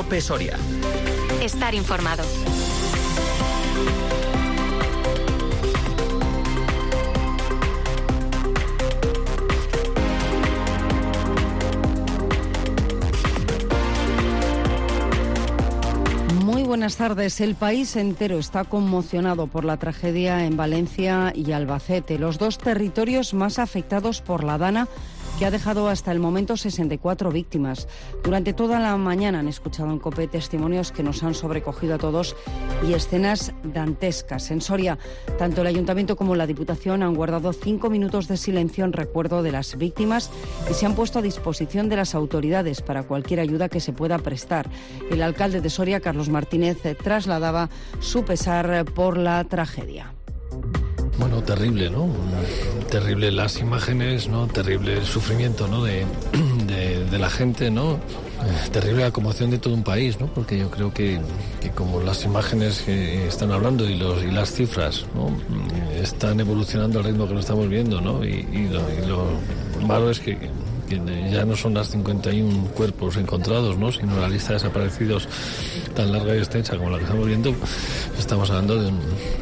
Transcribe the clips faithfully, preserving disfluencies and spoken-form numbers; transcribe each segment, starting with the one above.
COPE Soria. Estar informado. Buenas tardes. El país entero está conmocionado por la tragedia en Valencia y Albacete, los dos territorios más afectados por la Dana, que ha dejado hasta el momento sesenta y cuatro víctimas. Durante toda la mañana han escuchado en COPE testimonios que nos han sobrecogido a todos y escenas dantescas. En Soria, tanto el Ayuntamiento como la Diputación han guardado cinco minutos de silencio en recuerdo de las víctimas y se han puesto a disposición de las autoridades para cualquier ayuda que se pueda prestar. El alcalde de Soria, Carlos Martínez, trasladaba su pesar por la tragedia. Bueno, terrible, ¿no? Terrible las imágenes, ¿no? Terrible el sufrimiento, ¿no? De, de, de la gente, ¿no? Eh, terrible la conmoción de todo un país, ¿no? Porque yo creo que, que como las imágenes que están hablando y, los, y las cifras, ¿no? Están evolucionando al ritmo que lo estamos viendo, ¿no? Y, y, lo, y lo malo es que, que ya no son las cincuenta y uno cuerpos encontrados, ¿no? Sino la lista de desaparecidos tan larga y extensa como la que estamos viendo. Estamos hablando de un...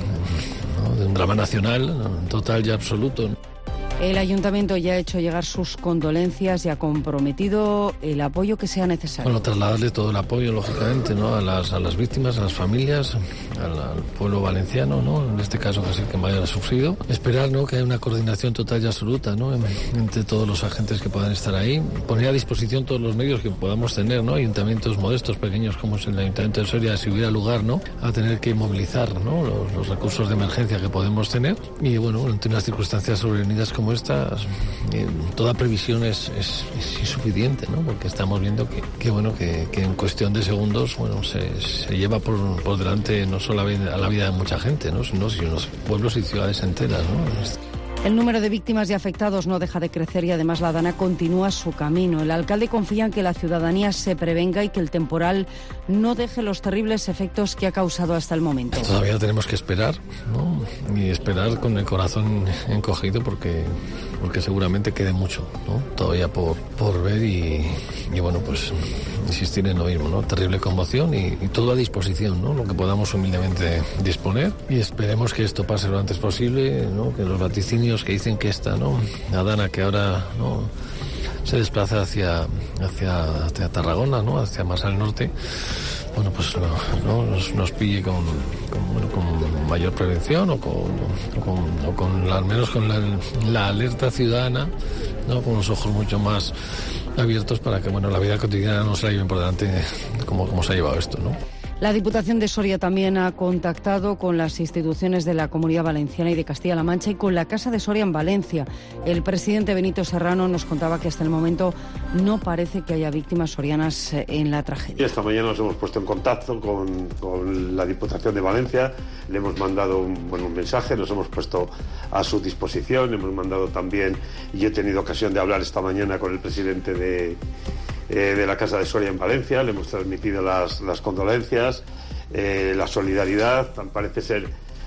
de un drama nacional, total y absoluto. El Ayuntamiento ya ha hecho llegar sus condolencias y ha comprometido el apoyo que sea necesario. Bueno, trasladarle todo el apoyo, lógicamente, ¿no? a, las, a las víctimas, a las familias, al, al pueblo valenciano, ¿no? En este caso, que es el que más haya sufrido. Esperar, ¿no? que haya una coordinación total y absoluta, ¿no? En, entre todos los agentes que puedan estar ahí. Poner a disposición todos los medios que podamos tener, ¿no? Ayuntamientos modestos, pequeños, como es el Ayuntamiento de Soria, si hubiera lugar, ¿no? A tener que movilizar, ¿no? los, los recursos de emergencia que podemos tener. Y, bueno, ante unas circunstancias sobrevenidas como estas, eh, toda previsión es, es, es insuficiente, ¿no? Porque estamos viendo que, que bueno que, que en cuestión de segundos bueno se, se lleva por, por delante no solo a la, vida, a la vida de mucha gente, ¿no? sino, sino pueblos y ciudades enteras, ¿no? El número de víctimas y afectados no deja de crecer y además la Dana continúa su camino. El alcalde confía en que la ciudadanía se prevenga y que el temporal no deje los terribles efectos que ha causado hasta el momento. Todavía tenemos que esperar, ¿no? Y esperar con el corazón encogido porque, porque seguramente quede mucho, ¿no? Todavía por, por ver y, y bueno, pues insistir en lo mismo, ¿no? Terrible conmoción y, y todo a disposición, ¿no? Lo que podamos humildemente disponer y esperemos que esto pase lo antes posible, ¿no? Que los vaticinios que dicen que esta, ¿no? La Dana que ahora, ¿no? se desplaza hacia, hacia, hacia Tarragona, ¿no? Hacia más al norte, bueno, pues no, nos, nos pille con, con, bueno, con mayor prevención o con, o con, o con al menos con la, la alerta ciudadana, ¿no? Con los ojos mucho más abiertos para que bueno la vida cotidiana no se la lleven por delante como, como se ha llevado esto, ¿no? La Diputación de Soria también ha contactado con las instituciones de la Comunidad Valenciana y de Castilla-La Mancha y con la Casa de Soria en Valencia. El presidente Benito Serrano nos contaba que hasta el momento no parece que haya víctimas sorianas en la tragedia. Esta mañana nos hemos puesto en contacto con, con la Diputación de Valencia, le hemos mandado un, bueno, un mensaje, nos hemos puesto a su disposición, hemos mandado también, y yo he tenido ocasión de hablar esta mañana con el presidente de... Eh, de la Casa de Soria en Valencia, le hemos transmitido las, las condolencias, eh, la solidaridad, parece ser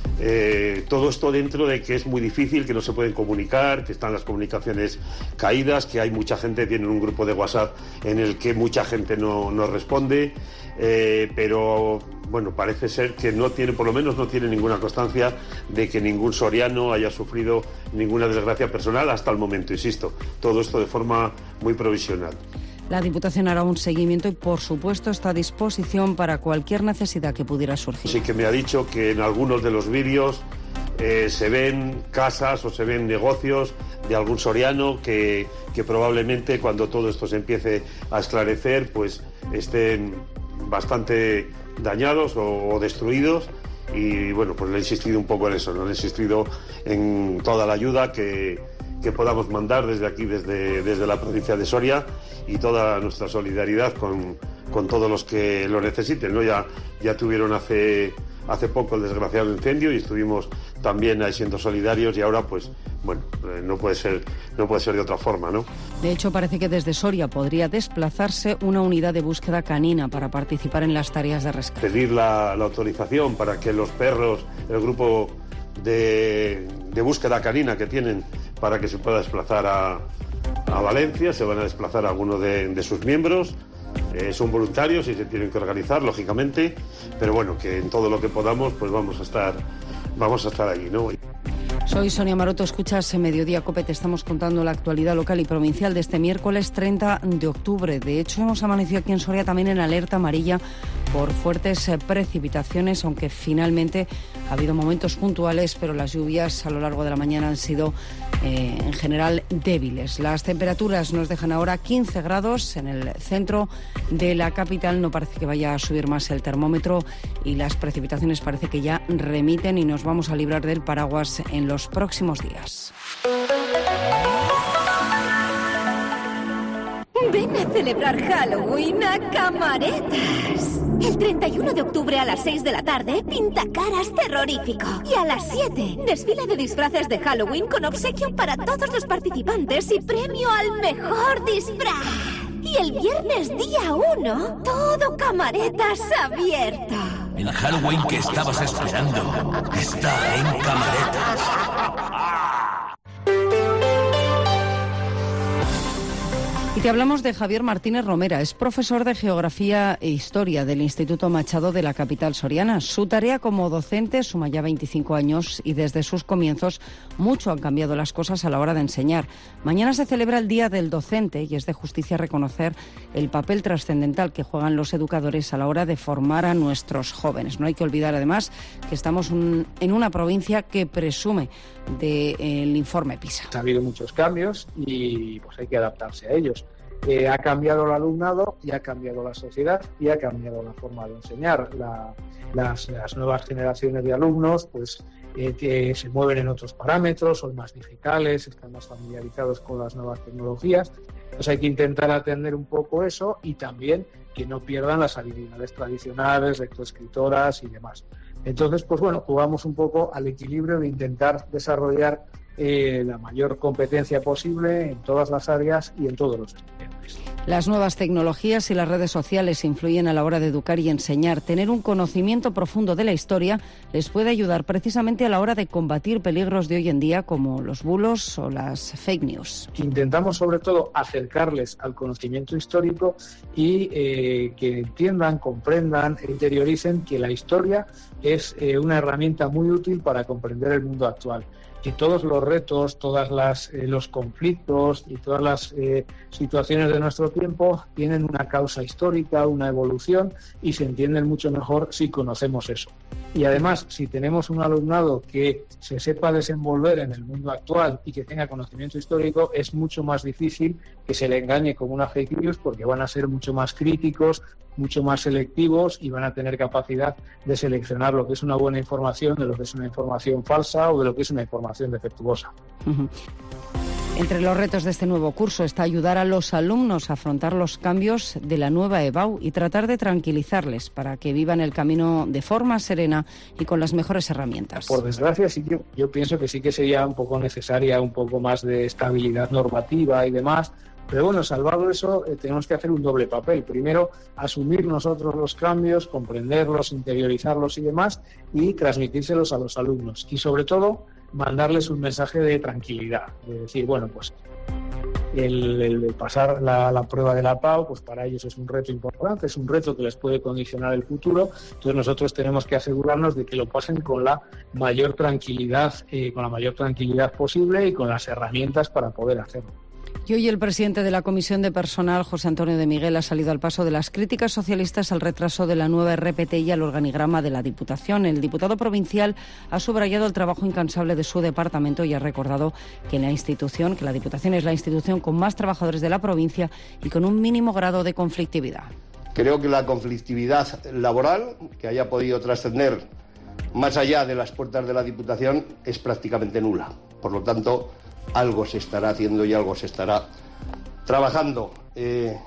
eh, todo esto dentro de que es muy difícil, que no se pueden comunicar, que están las comunicaciones caídas, que hay mucha gente, tienen un grupo de WhatsApp en el que mucha gente no, no responde, eh, pero bueno, parece ser que no tiene, por lo menos no tiene ninguna constancia de que ningún soriano haya sufrido ninguna desgracia personal hasta el momento, insisto, todo esto de forma muy provisional. La Diputación hará un seguimiento y, por supuesto, está a disposición para cualquier necesidad que pudiera surgir. Sí que me ha dicho que en algunos de los vídeos eh, se ven casas o se ven negocios de algún soriano que, que probablemente cuando todo esto se empiece a esclarecer pues estén bastante dañados o, o destruidos. Y bueno, pues le he insistido un poco en eso, ¿no? Le he insistido en toda la ayuda que, que podamos mandar desde aquí, desde, desde la provincia de Soria, y toda nuestra solidaridad con, con todos los que lo necesiten, ¿no? Ya, ya tuvieron hace, hace poco el desgraciado incendio y estuvimos también ahí siendo solidarios y ahora pues bueno, eh, no puede ser, no puede ser de otra forma, ¿no? De hecho, parece que desde Soria podría desplazarse una unidad de búsqueda canina para participar en las tareas de rescate. Pedir la, la autorización para que los perros, el grupo de, de búsqueda canina que tienen, para que se pueda desplazar a, a Valencia, se van a desplazar algunos de, de sus miembros. Eh, son voluntarios y se tienen que organizar, lógicamente, pero bueno, que en todo lo que podamos, pues vamos a estar, vamos a estar allí, ¿no? Soy Sonia Maroto, escuchas Mediodía COPE, te estamos contando la actualidad local y provincial de este miércoles treinta de octubre. De hecho, hemos amanecido aquí en Soria también en alerta amarilla por fuertes precipitaciones, aunque finalmente ha habido momentos puntuales, pero las lluvias a lo largo de la mañana han sido eh, en general débiles. Las temperaturas nos dejan ahora quince grados en el centro de la capital, no parece que vaya a subir más el termómetro y las precipitaciones parece que ya remiten y nos vamos a librar del paraguas en los próximos días. Ven a celebrar Halloween a Camaretas. El treinta y uno de octubre a las seis de la tarde, pintacaras terrorífico. Y a las siete, desfile de disfraces de Halloween con obsequio para todos los participantes y premio al mejor disfraz. Y el viernes día uno, todo Camaretas abierto. El Halloween que estabas esperando está en Camaretas. Y te hablamos de Javier Martínez Romera, es profesor de Geografía e Historia del Instituto Machado de la capital soriana. Su tarea como docente suma ya veinticinco años y desde sus comienzos mucho han cambiado las cosas a la hora de enseñar. Mañana se celebra el Día del Docente y es de justicia reconocer el papel trascendental que juegan los educadores a la hora de formar a nuestros jóvenes. No hay que olvidar además que estamos un, en una provincia que presume del informe PISA. Ha habido muchos cambios y pues hay que adaptarse a ellos. Eh, ha cambiado el alumnado y ha cambiado la sociedad y ha cambiado la forma de enseñar. La, las, las nuevas generaciones de alumnos pues eh, que se mueven en otros parámetros, son más digitales, están más familiarizados con las nuevas tecnologías. Entonces hay que intentar atender un poco eso y también que no pierdan las habilidades tradicionales, lectoescritoras y demás. Entonces, pues bueno, jugamos un poco al equilibrio de intentar desarrollar eh, la mayor competencia posible en todas las áreas y en todos los estudiantes. Las nuevas tecnologías y las redes sociales influyen a la hora de educar y enseñar. Tener un conocimiento profundo de la historia les puede ayudar precisamente a la hora de combatir peligros de hoy en día como los bulos o las fake news. Intentamos sobre todo acercarles al conocimiento histórico y eh, que entiendan, comprendan e interioricen que la historia es eh, una herramienta muy útil para comprender el mundo actual. Que todos los retos, todos eh, los conflictos y todas las eh, situaciones de nuestro tiempo tienen una causa histórica, una evolución y se entienden mucho mejor si conocemos eso. Y además, si tenemos un alumnado que se sepa desenvolver en el mundo actual y que tenga conocimiento histórico, es mucho más difícil que se le engañe con una fake news porque van a ser mucho más críticos, mucho más selectivos y van a tener capacidad de seleccionar lo que es una buena información de lo que es una información falsa o de lo que es una información defectuosa. Uh-huh. Entre los retos de este nuevo curso está ayudar a los alumnos a afrontar los cambios de la nueva EBAU y tratar de tranquilizarles para que vivan el camino de forma serena y con las mejores herramientas. Por desgracia, sí que yo pienso que sí que sería un poco necesaria un poco más de estabilidad normativa y demás. Pero bueno, salvado eso, eh, tenemos que hacer un doble papel. Primero, asumir nosotros los cambios, comprenderlos, interiorizarlos y demás, y transmitírselos a los alumnos. Y sobre todo, mandarles un mensaje de tranquilidad. De decir, bueno, pues el, el pasar la, la prueba de la PAU, pues para ellos es un reto importante, es un reto que les puede condicionar el futuro. Entonces nosotros tenemos que asegurarnos de que lo pasen con la mayor tranquilidad, eh, con la mayor tranquilidad posible y con las herramientas para poder hacerlo. Y hoy el presidente de la Comisión de Personal, José Antonio de Miguel, ha salido al paso de las críticas socialistas al retraso de la nueva R P T y al organigrama de la Diputación. El diputado provincial ha subrayado el trabajo incansable de su departamento y ha recordado que la institución, que la Diputación es la institución con más trabajadores de la provincia y con un mínimo grado de conflictividad. Creo que la conflictividad laboral, que haya podido trascender más allá de las puertas de la Diputación, es prácticamente nula. Por lo tanto, algo se estará haciendo y algo se estará trabajando. Eh,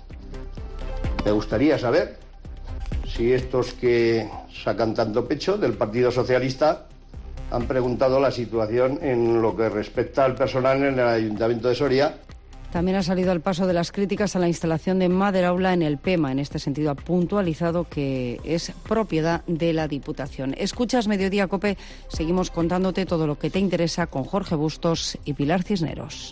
me gustaría saber si estos que sacan tanto pecho del Partido Socialista han preguntado la situación en lo que respecta al personal en el Ayuntamiento de Soria. También ha salido al paso de las críticas a la instalación de Maderaula en el PEMA. En este sentido ha puntualizado que es propiedad de la Diputación. Escuchas Mediodía COPE, seguimos contándote todo lo que te interesa con Jorge Bustos y Pilar Cisneros.